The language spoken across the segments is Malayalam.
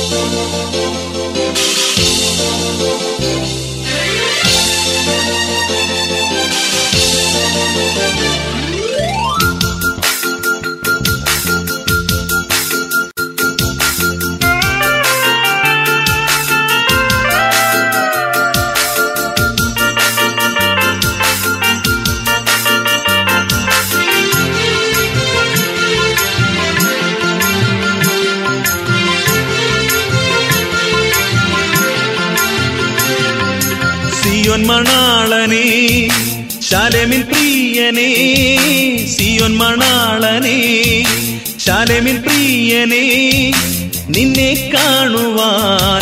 സിയോൻ മണാളനേ ശാലേമിൻ പ്രിയനേ, സിയോൻ മണാളനേ ശാലേമിൻ പ്രിയനേ, നിന്നെ കാണുവാൻ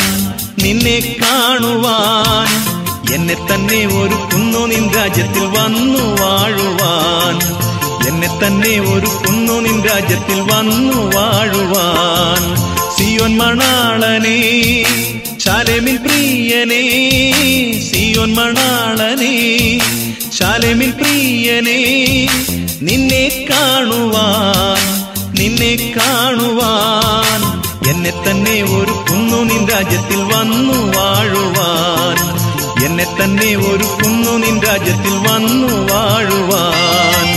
എന്നെ തന്നെ ഒരുക്കുന്നു നിൻ രാജ്യത്തിൽ വന്നു വാഴുവാൻ, എന്നെ തന്നെ ഒരുക്കുന്നു നിൻ രാജ്യത്തിൽ വന്നു വാഴുവാൻ. സിയോൻ മണാളനേ ശാലേമിൻ പ്രിയനേ, സിയോൻ മണാളനേ ശാലേമിൻ പ്രിയനേ, നിന്നെ കാണുവാൻ എന്നെ തന്നെ ഒരുക്കുന്നു നിൻ രാജ്യത്തിൽ വന്നു വാഴുവാൻ, എന്നെ തന്നെ ഒരുക്കുന്നു നിൻ രാജ്യത്തിൽ വന്നു വാഴുവാൻ.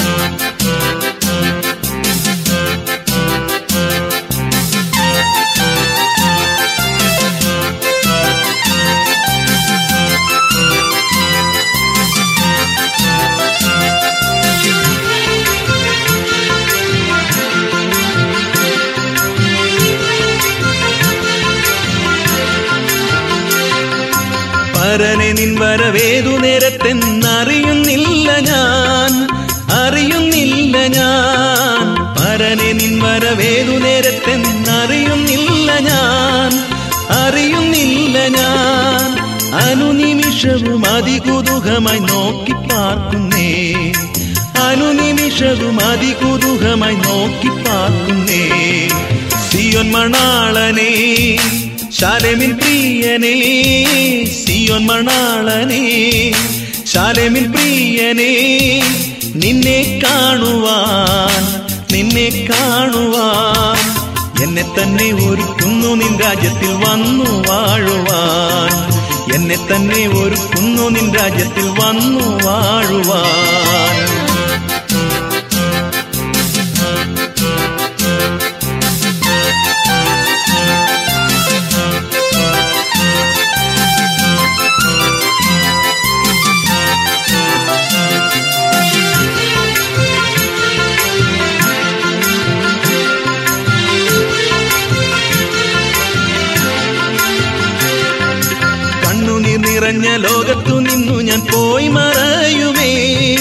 പരനെ നിൻ വരവേതു നേരത്തെന്നറിയുന്നില്ല ഞാൻ, പരനെ നിൻ വരവേതു നേരത്തെന്നറിയുന്നില്ല ഞാൻ, അനുനിമിഷവും അതികുതുകമായി നോക്കി പാർക്കുന്നേ, അനുനിമിഷവും അതികുതുകമായി നോക്കി പാർക്കുന്നേ. സിയോൻ മണാളനേ ശാലേമിൻ പ്രിയനേ, സിയോൻ മണാളനേ ശാലേമിൻ പ്രിയനേ, നിന്നെ കാണുവാൻ എന്നെ തന്നെ ഒരുക്കുന്നു നിൻ രാജ്യത്തിൽ വന്നു വാഴുവാൻ, എന്നെ തന്നെ ഒരുക്കുന്നു നിൻ രാജ്യത്തിൽ വന്നു വാഴുവാൻ. നിറഞ്ഞ ലോകത്തു നിന്നു ഞാൻ പോയി മറയുമേ,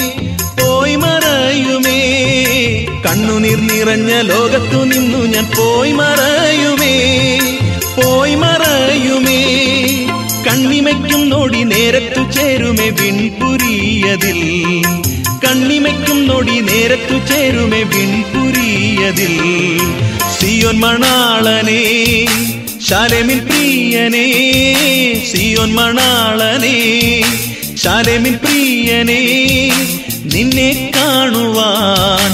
കണ്ണുനീർ നിറഞ്ഞ ലോകത്തു നിന്നു ഞാൻ പോയി മറയുമേ, കണ്ണിമയ്ക്കും നോടി നേരത്തു ചേരുമേ വിൺപുരിയതിൽ, കണ്ണിമയ്ക്കും നോടി നേരത്തു ചേരുമേ വിൺപുരിയതിൽ. സിയോൻ മണാളനേ ശാലേമിൻ പ്രിയനേ, സിയോൻ മണാളനേ ശാലേമിൻ പ്രിയനേ, നിന്നെ കാണുവാൻ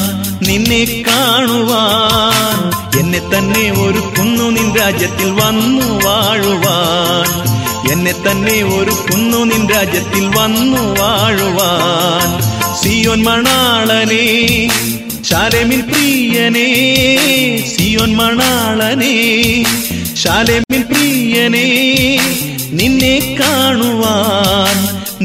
എന്നെ തന്നെ ഒരുക്കുന്നു നിൻ രാജ്യത്തിൽ വന്നു വാഴുവാൻ, എന്നെ തന്നെ ഒരുക്കുന്നു നിൻ രാജ്യത്തിൽ വന്നു വാഴുവാൻ. സിയോൻ മണാളനേ ശാലേമിൻ പ്രിയനേ, സിയോൻ മണാളനേ ശാലേമിൻ പ്രിയനേ, നിന്നെ കാണുവാൻ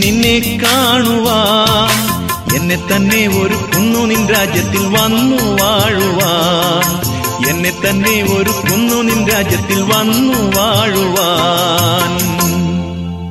എന്നെ തന്നെ ഒരുക്കുന്നു നിൻ രാജ്യത്തിൽ വന്നു വാഴുവാൻ, എന്നെ തന്നെ ഒരുക്കുന്നു നിൻ രാജ്യത്തിൽ വന്നു വാഴുവാൻ.